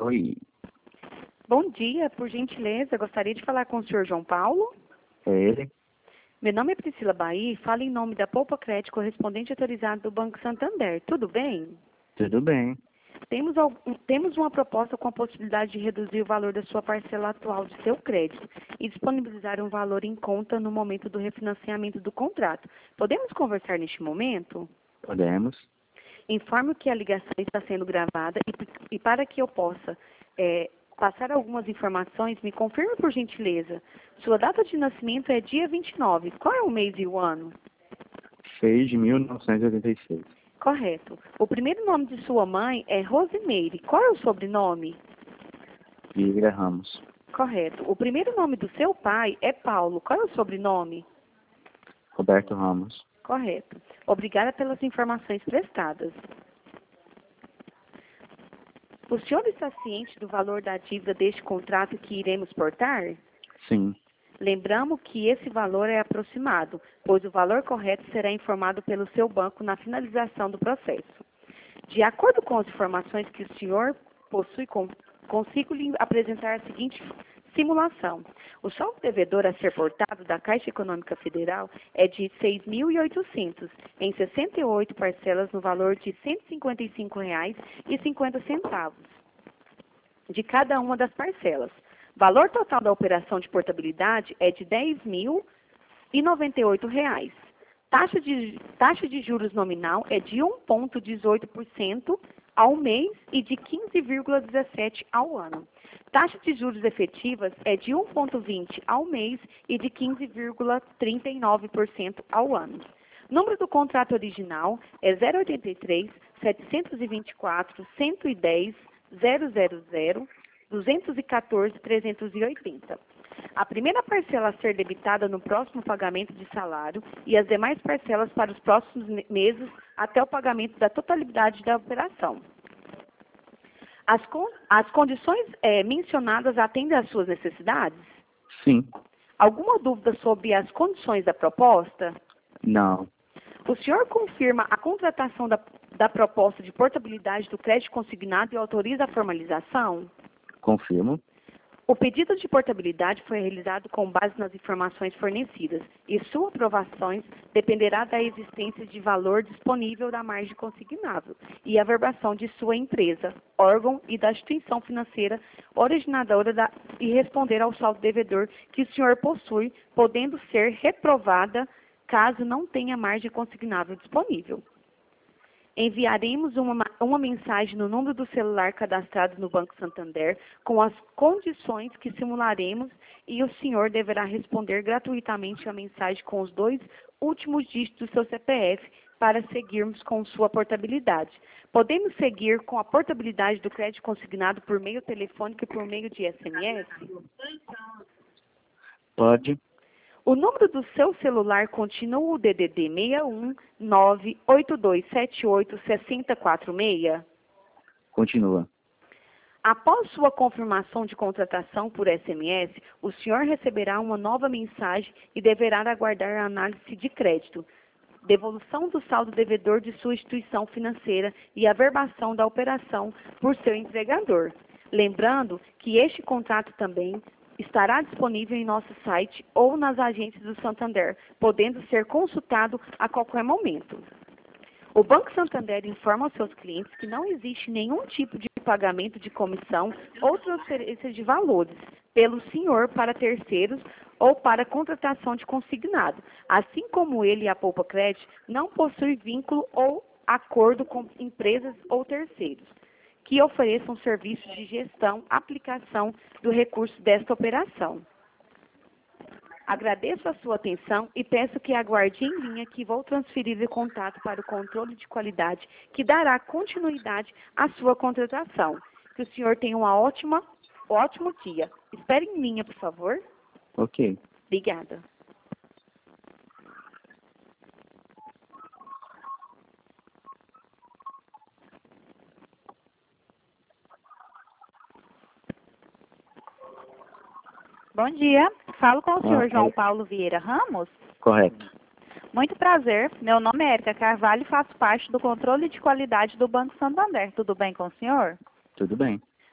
Oi, Bom dia, por gentileza, gostaria de falar com o senhor João Paulo. é ele? Meu nome é Priscila Bahia e falo em nome da Poupa Crédito, correspondente autorizado do Banco Santander. Tudo bem? Tudo bem. Temos uma proposta com a possibilidade de reduzir o valor da sua parcela atual de seu crédito e disponibilizar um valor em conta no momento do refinanciamento do contrato. Podemos conversar neste momento? Podemos? Informo que a ligação está sendo gravada e para que eu possa passar algumas informações, me confirme por gentileza. Sua data de nascimento é dia 29. Qual é o mês e o ano? 6 de 1986. Correto. O primeiro nome de sua mãe é Rosimeire. Qual é o sobrenome? Vieira Ramos. Correto. O primeiro nome do seu pai é Paulo. Qual é o sobrenome? Roberto Ramos. Correto. Obrigada pelas informações prestadas. O senhor está ciente do valor da dívida deste contrato que iremos portar? Sim. Lembramos que esse valor é aproximado, pois o valor correto será informado pelo seu banco na finalização do processo. De acordo com as informações que o senhor possui, consigo lhe apresentar a seguinte simulação. O saldo devedor a ser portado da Caixa Econômica Federal é de R$ 6.800, em 68 parcelas no valor de R$ 155,50 de cada uma das parcelas. Valor total da operação de portabilidade é de R$ 10.098. Taxa de juros nominal é de 1,18% ao mês e de 15,17% ao ano. Taxa de juros efetivas é de 1,20% ao mês e de 15,39% ao ano. Número do contrato original é 083 724 110 000 214 380. A primeira parcela a ser debitada no próximo pagamento de salário e as demais parcelas para os próximos meses até o pagamento da totalidade da operação. As condições mencionadas atendem às suas necessidades? Sim. Alguma dúvida sobre as condições da proposta? Não. O senhor confirma a contratação da proposta de portabilidade do crédito consignado e autoriza a formalização? Confirmo. O pedido de portabilidade foi realizado com base nas informações fornecidas e sua aprovação dependerá da existência de valor disponível da margem consignável e a verbação de sua empresa, órgão e da instituição financeira originadora e responder ao saldo devedor que o senhor possui, podendo ser reprovada caso não tenha margem consignável disponível. Enviaremos uma mensagem no número do celular cadastrado no Banco Santander com as condições que simularemos e o senhor deverá responder gratuitamente a mensagem com os 2 últimos dígitos do seu CPF para seguirmos com sua portabilidade. Podemos seguir com a portabilidade do crédito consignado por meio telefônico e por meio de SMS? Pode. O número do seu celular continua o DDD 61 98278 6046? Continua. Após sua confirmação de contratação por SMS, o senhor receberá uma nova mensagem e deverá aguardar a análise de crédito, devolução do saldo devedor de sua instituição financeira e a verbação da operação por seu empregador. Lembrando que este contrato também estará disponível em nosso site ou nas agências do Santander, podendo ser consultado a qualquer momento. O Banco Santander informa aos seus clientes que não existe nenhum tipo de pagamento de comissão ou transferência de valores pelo senhor para terceiros ou para contratação de consignado, assim como ele e a Poupa Crédito não possuem vínculo ou acordo com empresas ou terceiros que ofereçam serviços de gestão, aplicação do recurso desta operação. Agradeço a sua atenção e peço que aguarde em linha que vou transferir o contato para o controle de qualidade que dará continuidade à sua contratação. Que o senhor tenha ótimo dia. Espere em linha, por favor. Ok. Obrigada. Bom dia, falo com o senhor João é Paulo Vieira Ramos. correto. Muito prazer, meu nome é Érica Carvalho e faço parte do controle de qualidade do Banco Santander. Tudo bem com o senhor? Tudo bem.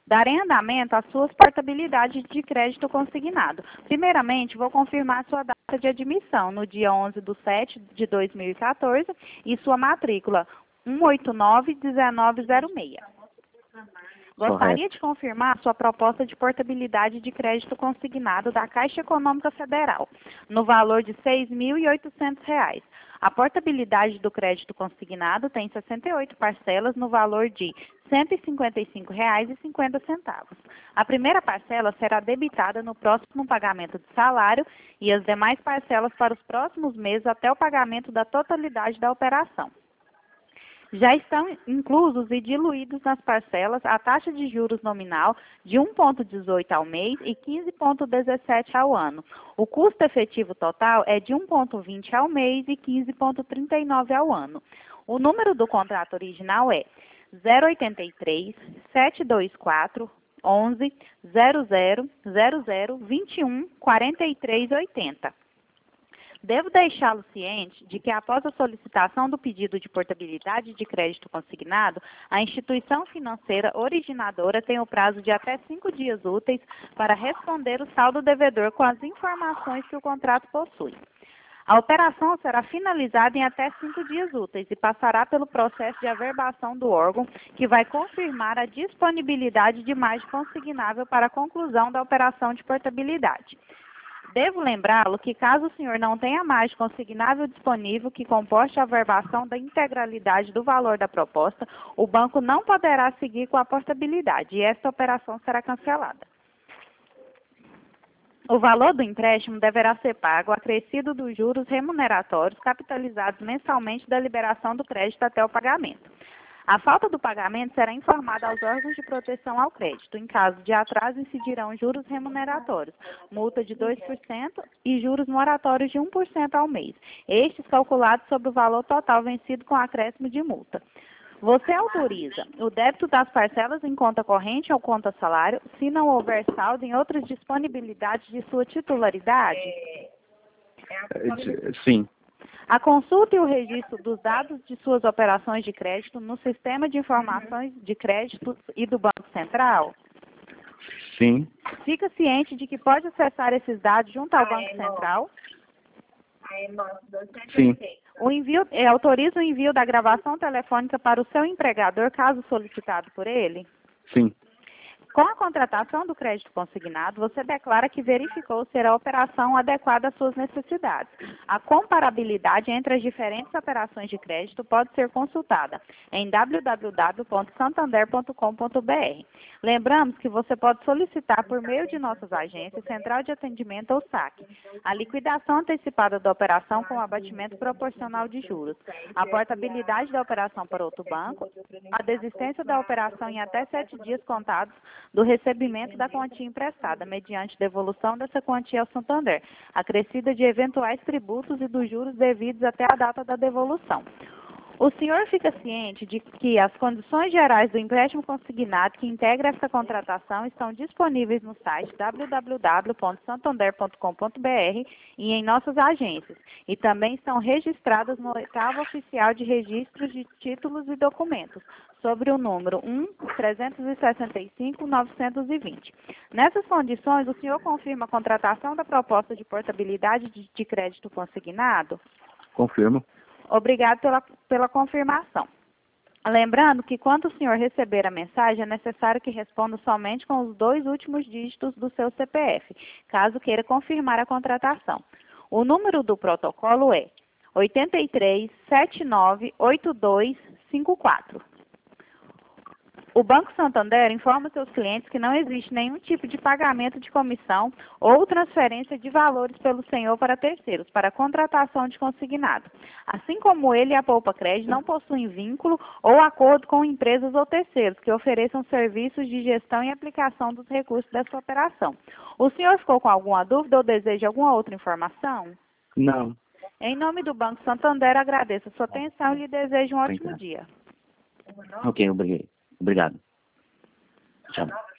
Darei andamento às suas portabilidades de crédito consignado. Primeiramente, vou confirmar sua data de admissão no dia 11/7/2014 e sua matrícula 189-1906. Gostaria de confirmar sua proposta de portabilidade de crédito consignado da Caixa Econômica Federal, no valor de R$ 6.800. A portabilidade do crédito consignado tem 68 parcelas no valor de R$ 155,50. A primeira parcela será debitada no próximo pagamento de salário e as demais parcelas para os próximos meses até o pagamento da totalidade da operação. Já estão inclusos e diluídos nas parcelas a taxa de juros nominal de 1,18 ao mês e 15,17 ao ano. O custo efetivo total é de 1,20 ao mês e 15,39 ao ano. O número do contrato original é 083 724 11 00 00 21 43 80. Devo deixá-lo ciente de que, após a solicitação do pedido de portabilidade de crédito consignado, a instituição financeira originadora tem o prazo de até 5 dias úteis para responder o saldo devedor com as informações que o contrato possui. A operação será finalizada em até 5 dias úteis e passará pelo processo de averbação do órgão, que vai confirmar a disponibilidade de margem consignável para a conclusão da operação de portabilidade. Devo lembrá-lo que, caso o senhor não tenha margem consignável disponível que comporte a averbação da integralidade do valor da proposta, o banco não poderá seguir com a portabilidade e esta operação será cancelada. O valor do empréstimo deverá ser pago acrescido dos juros remuneratórios capitalizados mensalmente da liberação do crédito até o pagamento. A falta do pagamento será informada aos órgãos de proteção ao crédito. Em caso de atraso, incidirão juros remuneratórios, multa de 2% e juros moratórios de 1% ao mês, estes calculados sobre o valor total vencido com acréscimo de multa. Você autoriza o débito das parcelas em conta corrente ou conta salário, se não houver saldo em outras disponibilidades de sua titularidade? Sim. A consulta e o registro dos dados de suas operações de crédito no Sistema de Informações de Créditos e do Banco Central? Sim. Fica ciente de que pode acessar esses dados junto ao Banco Central? Sim. Autoriza o envio da gravação telefônica para o seu empregador, caso solicitado por ele? Sim. Com a contratação do crédito consignado, você declara que verificou ser a operação adequada às suas necessidades. A comparabilidade entre as diferentes operações de crédito pode ser consultada em www.santander.com.br. Lembramos que você pode solicitar por meio de nossas agências, Central de Atendimento ou SAC, a liquidação antecipada da operação com abatimento proporcional de juros, a portabilidade da operação para outro banco, a desistência da operação em até 7 dias contados do recebimento da quantia emprestada, mediante devolução dessa quantia ao Santander, acrescida de eventuais tributos e dos juros devidos até a data da devolução. O senhor fica ciente de que as condições gerais do empréstimo consignado que integra esta contratação estão disponíveis no site www.santander.com.br e em nossas agências, e também estão registradas no oitavo oficial de registros de títulos e documentos, sobre o número 1-365-920. Nessas condições, o senhor confirma a contratação da proposta de portabilidade de crédito consignado? Confirmo. Obrigado pela confirmação. Lembrando que, quando o senhor receber a mensagem, é necessário que responda somente com os 2 últimos dígitos do seu CPF, caso queira confirmar a contratação. O número do protocolo é 83798254. O Banco Santander informa seus clientes que não existe nenhum tipo de pagamento de comissão ou transferência de valores pelo senhor para terceiros, para contratação de consignado. Assim como ele e a Poupa Crédito não possuem vínculo ou acordo com empresas ou terceiros que ofereçam serviços de gestão e aplicação dos recursos dessa operação. O senhor ficou com alguma dúvida ou deseja alguma outra informação? Não. Em nome do Banco Santander, agradeço a sua atenção e lhe desejo um ótimo dia. Ok, obrigado. Tchau.